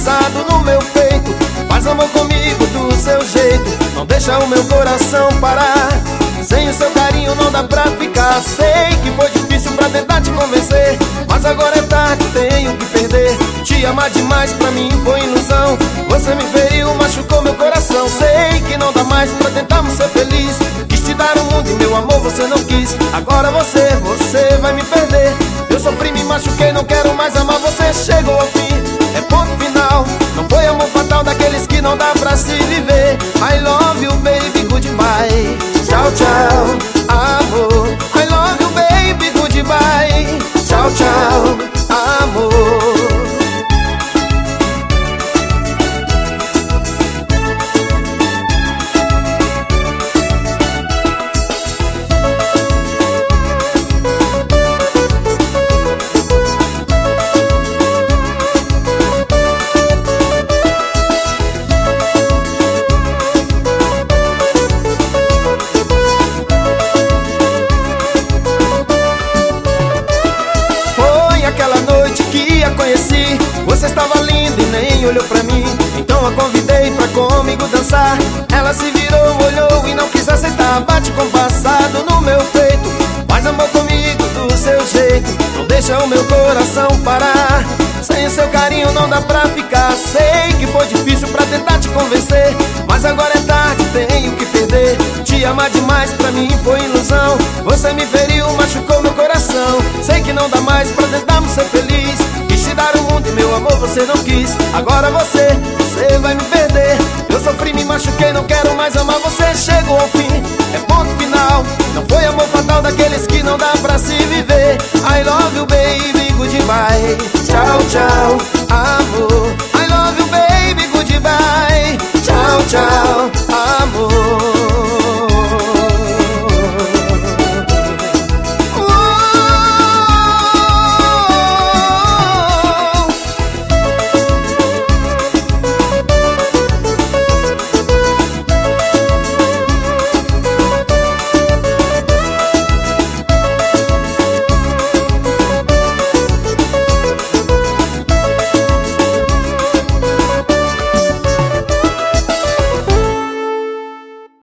passado no meu peito. Faz amor comigo do seu jeito, não deixa o meu coração parar. Sem o seu carinho não dá pra ficar. Sei que foi difícil pra tentar te convencer, mas agora é tarde, tenho que perder. Te amar demais pra mim foi ilusão. Você me feriu, machucou meu coração. Sei que não dá mais pra tentarmos ser feliz. Quis te dar o mundo e meu amor você não quis. Agora você vai me perder. Eu sofri, me machuquei, não quero mais amar. Você chegou ao fim, é ponto final. Não foi amor fatal daqueles que não dá pra se viver. I love you baby, goodbye. Tchau, tchau, amor. I love you baby, goodbye. Tchau, tchau, amor. Conheci, você estava linda e nem olhou pra mim. Então a convidei pra comigo dançar. Ela se virou, olhou e não quis aceitar. Bate compassado no meu peito, faz amor comigo do seu jeito, não deixa o meu coração parar. Sem o seu carinho não dá pra ficar. Sei que foi difícil pra tentar te convencer, mas agora é tarde, tenho que perder. Te amar demais pra mim foi ilusão. Você me feriu, machucou meu coração. Sei que não dá mais pra tentarmos ser feliz. Quis te dar o mundo e meu amor você não quis. Agora você vai me perder. Eu sofri, me machuquei, não quero mais amar. Você chegou ao fim, é ponto final. Não foi amor fatal daqueles que não dá pra se viver. I love you baby, goodbye. Tchau, tchau, amor. I love you baby, goodbye. Tchau, tchau.